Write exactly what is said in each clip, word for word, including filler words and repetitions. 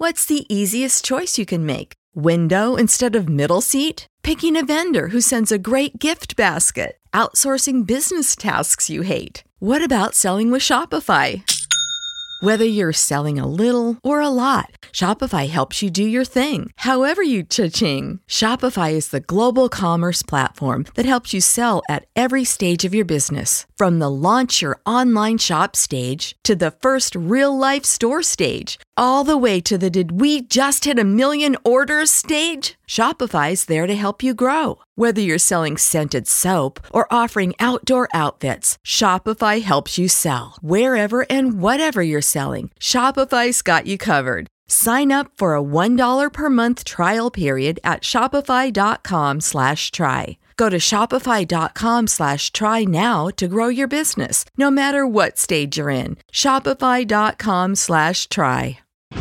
What's the easiest choice you can make? Window instead of middle seat? Picking a vendor who sends a great gift basket? Outsourcing business tasks you hate? What about selling with Shopify? Whether you're selling a little or a lot, Shopify helps you do your thing, however you cha-ching. Shopify is the global commerce platform that helps you sell at every stage of your business. From the launch your online shop stage to the first real-life store stage, all the way to the did we just hit a million orders stage. Shopify's there to help you grow. Whether you're selling scented soap or offering outdoor outfits, Shopify helps you sell. Wherever and whatever you're selling, Shopify's got you covered. Sign up for a one dollar per month trial period at shopify.com slash try. Go to shopify.com slash try now to grow your business, no matter what stage you're in. Shopify.com slash try.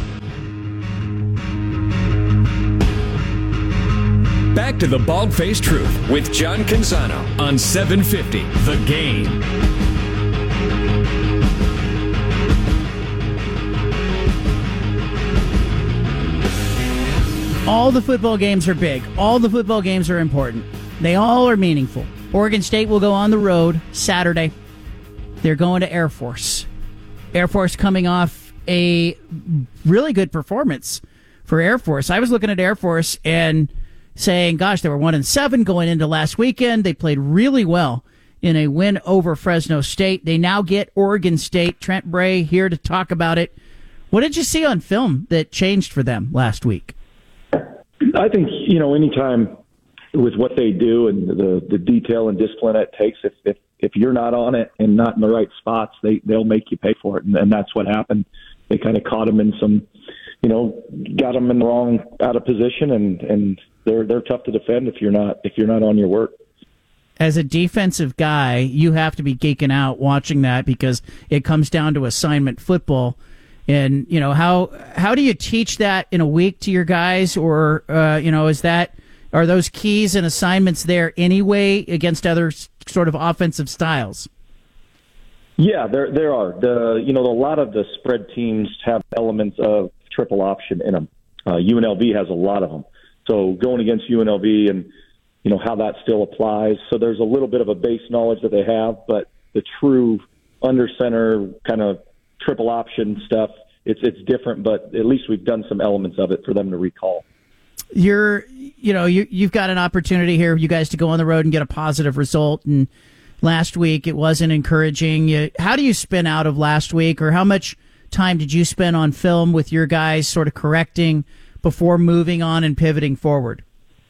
Back to the Bald-Faced Truth with John Canzano on seven fifty The Game. All the football games are big. All the football games are important. They all are meaningful. Oregon State will go on the road Saturday. They're going to Air Force. Air Force coming off a really good performance for Air Force. I was looking at Air Force and saying, gosh, they were one and seven going into last weekend. They played really well in a win over Fresno State. They now get Oregon State. Trent Bray here to talk about it. What did you see on film that changed for them last week? I think, you know, anytime with what they do and the, the detail and discipline it takes, if, if if you're not on it and not in the right spots, they, they'll make you pay for it. And, and that's what happened. They kind of caught them in some, you know, got them in the wrong, out of position, and, and they're they're tough to defend if you're not if you're not on your work. As a defensive guy, you have to be geeking out watching that because it comes down to assignment football. And, you know, how how do you teach that in a week to your guys? Or, uh, you know, is that are those keys and assignments there anyway against other sort of offensive styles? Yeah, there there are. The you know, a lot of the spread teams have elements of triple option in them. Uh, U N L V has a lot of them. So going against U N L V and, you know, how that still applies. So there's a little bit of a base knowledge that they have, but the true under center kind of triple option stuff, it's it's different, but at least we've done some elements of it for them to recall. You're, you know, you, you've got an opportunity here, you guys, to go on the road and get a positive result. And last week it wasn't encouraging. You, how do you spin out of last week, or how much time did you spend on film with your guys sort of correcting before moving on and pivoting forward?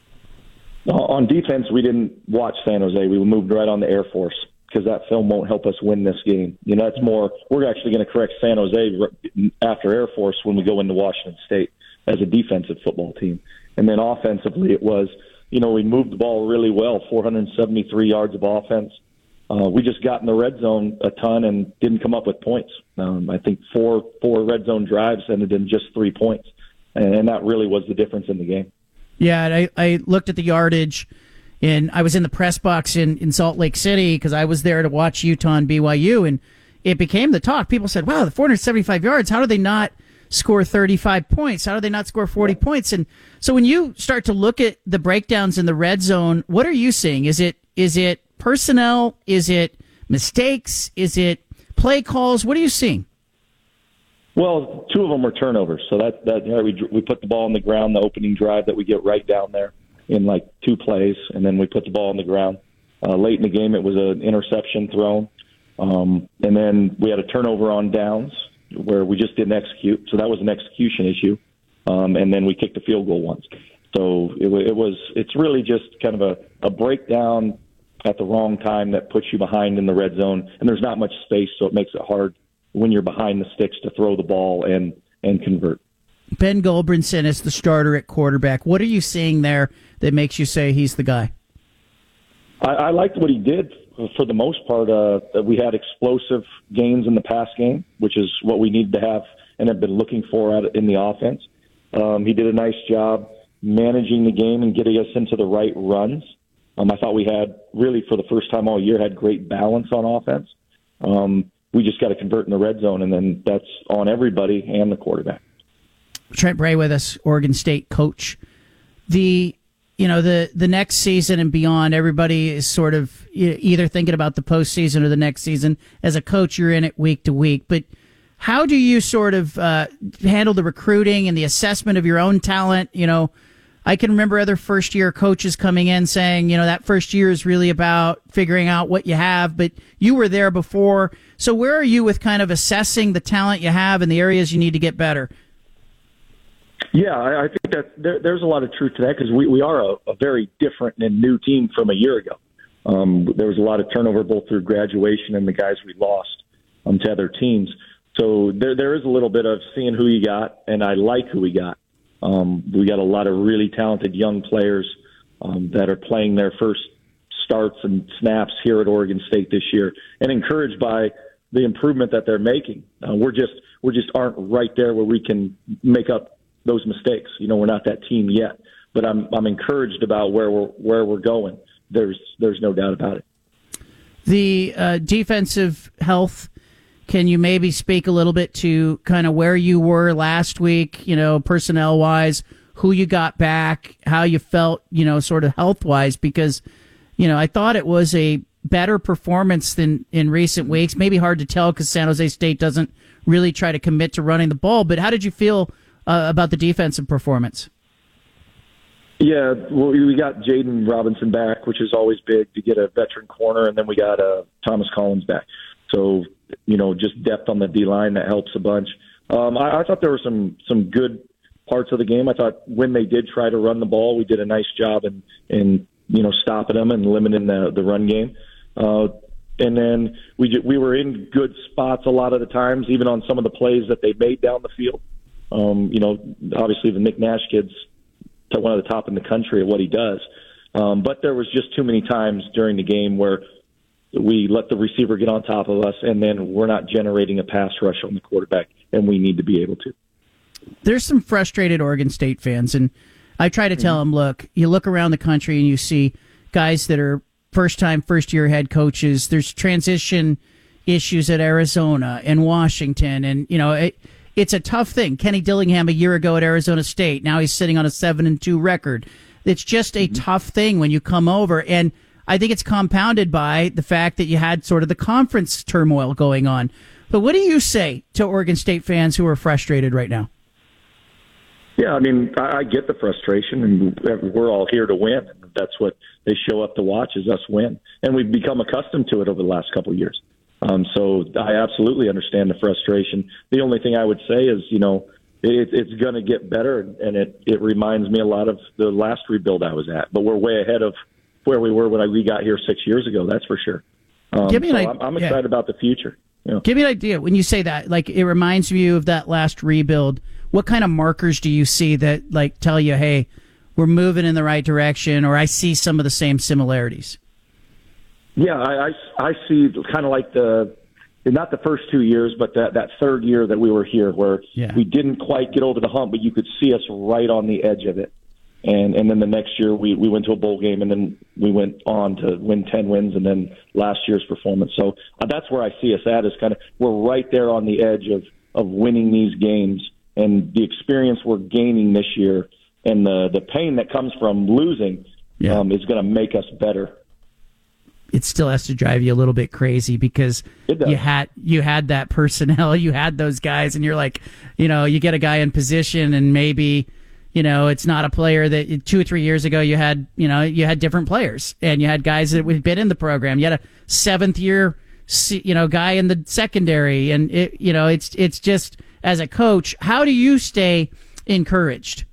On defense, we didn't watch San Jose. We moved right on to Air Force because that film won't help us win this game. You know, that's more, we're actually going to correct San Jose after Air Force when we go into Washington State as a defensive football team. And then offensively, it was, you know, we moved the ball really well, four hundred seventy-three yards of offense. Uh, we just got in the red zone a ton and didn't come up with points. Um, I think four four red zone drives ended in just three points. And, and that really was the difference in the game. Yeah, I, I looked at the yardage, and I was in the press box in, in Salt Lake City because I was there to watch Utah and B Y U, and it became the talk. People said, wow, the four hundred seventy-five yards, how do they not score thirty-five points? How do they not score forty points? And so when you start to look at the breakdowns in the red zone, what are you seeing? Is it is it personnel? Is it mistakes? Is it play calls? What are you seeing? Well, two of them were turnovers. So that, that you know, we we put the ball on the ground, the opening drive that we get right down there in like two plays, and then we put the ball on the ground. Uh, late in the game, it was an interception thrown. Um, and then we had a turnover on downs where we just didn't execute. So that was an execution issue. Um, and then we kicked a field goal once. So it, it was, it's really just kind of a, a breakdown at the wrong time that puts you behind in the red zone. And there's not much space, so it makes it hard when you're behind the sticks to throw the ball and, and convert. Ben Gulbranson is the starter at quarterback. What are you seeing there that makes you say he's the guy? I, I liked what he did for the most part. Uh, we had explosive gains in the pass game, which is what we need to have and have been looking for out in the offense. Um, he did a nice job managing the game and getting us into the right runs. Um, I thought we had, really for the first time all year, had great balance on offense. Um, we just got to convert in the red zone, and then that's on everybody and the quarterback. Trent Bray with us, Oregon State coach. The you know the the next season and beyond, everybody is sort of either thinking about the postseason or the next season. As a coach, you're in it week to week, but how do you sort of uh, handle the recruiting and the assessment of your own talent? You know, I can remember other first-year coaches coming in saying, you know, that first year is really about figuring out what you have, but you were there before. So where are you with kind of assessing the talent you have and the areas you need to get better? Yeah, I, I think that there, there's a lot of truth to that because we, we are a, a very different and new team from a year ago. Um, there was a lot of turnover both through graduation and the guys we lost um, to other teams. So there, there is a little bit of seeing who you got, and I like who we got. Um, we got a lot of really talented young players um, that are playing their first starts and snaps here at Oregon State this year, and encouraged by the improvement that they're making. Uh, we're just we just aren't right there where we can make up those mistakes. You know, we're not that team yet, but I'm I'm encouraged about where we're where we're going. There's there's no doubt about it. The uh, defensive health. Can you maybe speak a little bit to kind of where you were last week, you know, personnel-wise, who you got back, how you felt, you know, sort of health-wise? Because, you know, I thought it was a better performance than in recent weeks. Maybe hard to tell because San Jose State doesn't really try to commit to running the ball. But how did you feel uh, about the defensive performance? Yeah, well, we got Jaden Robinson back, which is always big to get a veteran corner, and then we got uh, Thomas Collins back. So, you know, just depth on the D-line, that helps a bunch. Um, I, I thought there were some some good parts of the game. I thought when they did try to run the ball, we did a nice job in, in you know, stopping them and limiting the, the run game. Uh, and then we we were in good spots a lot of the times, even on some of the plays that they made down the field. Um, you know, obviously the Nick Nash kid's one of the top in the country at what he does. Um, but there was just too many times during the game where we let the receiver get on top of us, and then we're not generating a pass rush on the quarterback, and we need to be able to. There's some frustrated Oregon State fans, and I try to tell mm-hmm. them, look, you look around the country and you see guys that are first-time, first-year head coaches. There's transition issues at Arizona and Washington, and, you know, it, it's a tough thing. Kenny Dillingham a year ago at Arizona State, now he's sitting on a seven and two record. It's just a mm-hmm. tough thing when you come over, and I think it's compounded by the fact that you had sort of the conference turmoil going on. But what do you say to Oregon State fans who are frustrated right now? Yeah, I mean, I, I get the frustration, and we're all here to win. That's what they show up to watch, is us win. And we've become accustomed to it over the last couple of years. Um, so I absolutely understand the frustration. The only thing I would say is, you know, it, it's going to get better, and it, it reminds me a lot of the last rebuild I was at. But we're way ahead of where we were when I, we got here six years ago, that's for sure. Um, Give me so an, I'm, I'm excited yeah. about the future. You know. Give me an idea. When you say that, like, it reminds you of that last rebuild. What kind of markers do you see that, like, tell you, hey, we're moving in the right direction, or I see some of the same similarities? Yeah, I, I, I see kind of like the, not the first two years, but that, that third year that we were here where yeah. we didn't quite get over the hump, but you could see us right on the edge of it. And and then the next year we, we went to a bowl game, and then we went on to win ten wins, and then last year's performance. So uh, that's where I see us at, is kind of we're right there on the edge of, of winning these games, and the experience we're gaining this year and the, the pain that comes from losing yeah. um, is going to make us better. It still has to drive you a little bit crazy because you had you had that personnel, you had those guys, and you're like, you know, you get a guy in position, and maybe – you know, it's not a player that two or three years ago you had, you know, you had different players, and you had guys that had been in the program. You had a seventh year, you know, guy in the secondary, and it, you know, it's it's just, as a coach, how do you stay encouraged?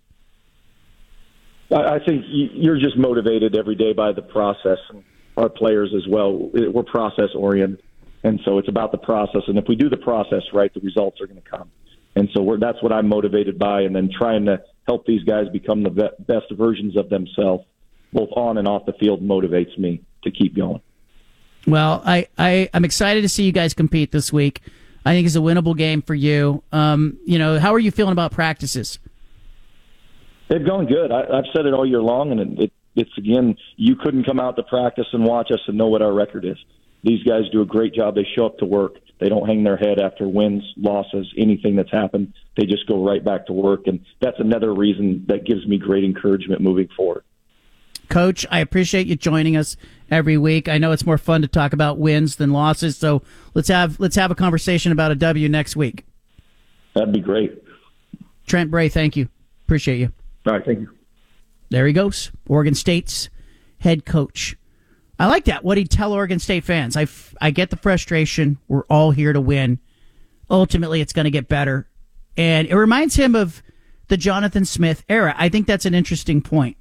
I think you're just motivated every day by the process, and our players as well. We're process oriented, and so it's about the process. And if we do the process right, the results are going to come. And so we're, that's what I'm motivated by, and then trying to help these guys become the best versions of themselves, both on and off the field, motivates me to keep going. Well, I, I, I'm excited to see you guys compete this week. I think it's a winnable game for you. Um, you know, how are you feeling about practices? They've gone good. I, I've said it all year long, and it, it, it's, again, you couldn't come out to practice and watch us and know what our record is. These guys do a great job. They show up to work. They don't hang their head after wins, losses, anything that's happened. They just go right back to work, and that's another reason that gives me great encouragement moving forward. Coach, I appreciate you joining us every week. I know it's more fun to talk about wins than losses, so let's have let's have a conversation about a W next week. That'd be great. Trent Bray, thank you. Appreciate you. All right, thank you. There he goes, Oregon State's head coach. I like that, what he'd tell Oregon State fans. I, I get the frustration. We're all here to win. Ultimately, it's going to get better. And it reminds him of the Jonathan Smith era. I think that's an interesting point.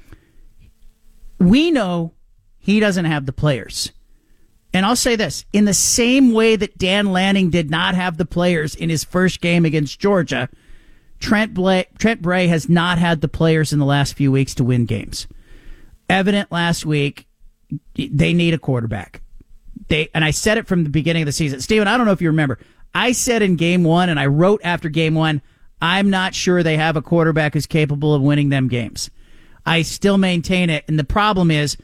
We know he doesn't have the players. And I'll say this, in the same way that Dan Lanning did not have the players in his first game against Georgia, Trent, Bla- Trent Bray has not had the players in the last few weeks to win games. Evident last week, they need a quarterback. They and I said it from the beginning of the season. Steven, I don't know if you remember. I said in game one, and I wrote after game one, I'm not sure they have a quarterback who's capable of winning them games. I still maintain it. And the problem is,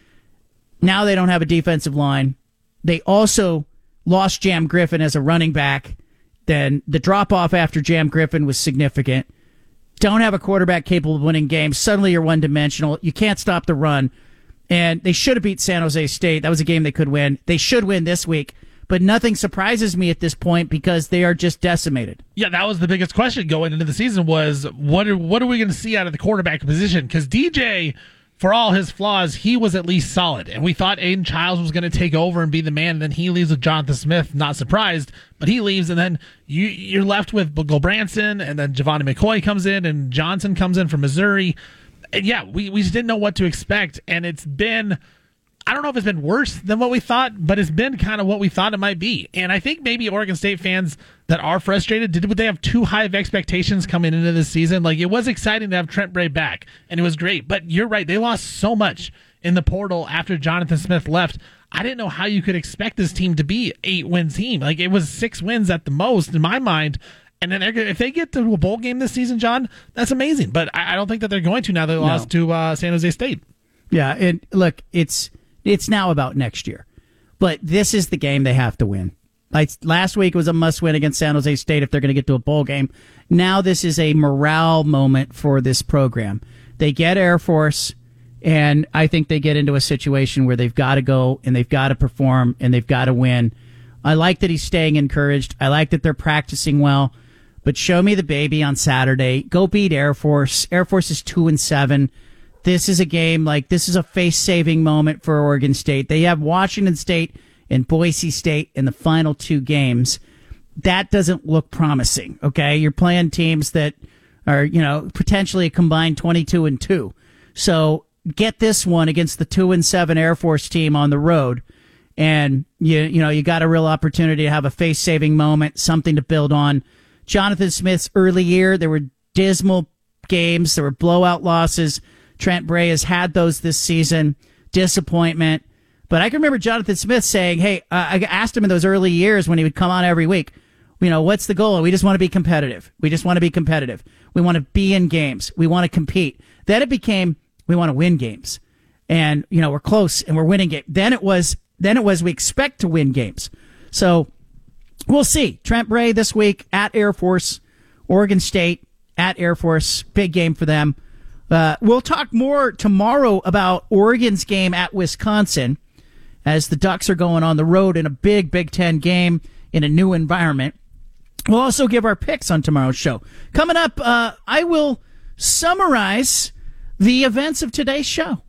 now they don't have a defensive line. They also lost Jam Griffin as a running back. Then the drop-off after Jam Griffin was significant. Don't have a quarterback capable of winning games. Suddenly you're one-dimensional. You can't stop the run. And they should have beat San Jose State. That was a game they could win. They should win this week. But nothing surprises me at this point because they are just decimated. Yeah, that was the biggest question going into the season was, what are, what are we going to see out of the quarterback position? Because D J, for all his flaws, he was at least solid. And we thought Aiden Childs was going to take over and be the man. And then he leaves with Jonathan Smith. Not surprised, but he leaves. And then you, you're left with Gulbranson. And then Giovanni McCoy comes in. And Johnson comes in from Missouri. And yeah, we, we just didn't know what to expect. And it's been, I don't know if it's been worse than what we thought, but it's been kind of what we thought it might be. And I think maybe Oregon State fans that are frustrated, did they have too high of expectations coming into this season? Like, it was exciting to have Trent Bray back, and it was great. But you're right, they lost so much in the portal after Jonathan Smith left. I didn't know how you could expect this team to be eight-win team. Like, it was six wins at the most in my mind. And then if they get to a bowl game this season, John, that's amazing. But I don't think that they're going to now they no. lost to uh, San Jose State. Yeah, and look, it's it's now about next year. But this is the game they have to win. Like last week was a must-win against San Jose State if they're going to get to a bowl game. Now this is a morale moment for this program. They get Air Force, and I think they get into a situation where they've got to go, and they've got to perform, and they've got to win. I like that he's staying encouraged. I like that they're practicing well. But show me the baby on Saturday. Go beat Air Force. Air Force is two and seven. This is a game like this is a face-saving moment for Oregon State. They have Washington State and Boise State in the final two games. That doesn't look promising. Okay, you're playing teams that are, you know, potentially a combined twenty-two and two. So get this one against the two and seven Air Force team on the road, and you you know you got a real opportunity to have a face-saving moment, something to build on. Jonathan Smith's early year, there were dismal games. There were blowout losses. Trent Bray has had those this season. Disappointment. But I can remember Jonathan Smith saying, hey, uh, I asked him in those early years when he would come on every week, you know, what's the goal? We just want to be competitive. We just want to be competitive. We want to be in games. We want to compete. Then it became, we want to win games. And, you know, we're close and we're winning games. Then it was, then it was, we expect to win games. So, we'll see. Trent Bray this week at Air Force, Oregon State at Air Force. Big game for them. Uh, we'll talk more tomorrow about Oregon's game at Wisconsin as the Ducks are going on the road in a big Big Ten game in a new environment. We'll also give our picks on tomorrow's show. Coming up, uh, I will summarize the events of today's show.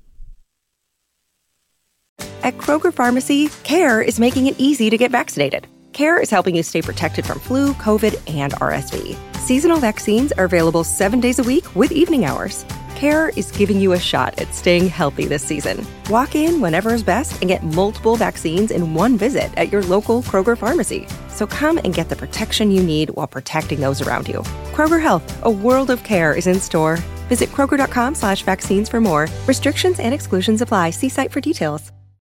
At Kroger Pharmacy, CARE is making it easy to get vaccinated. CARE is helping you stay protected from flu, COVID, and R S V. Seasonal vaccines are available seven days a week with evening hours. CARE is giving you a shot at staying healthy this season. Walk in whenever is best and get multiple vaccines in one visit at your local Kroger Pharmacy. So come and get the protection you need while protecting those around you. Kroger Health, a world of care is in store. Visit Kroger.com slash vaccines for more. Restrictions and exclusions apply. See site for details.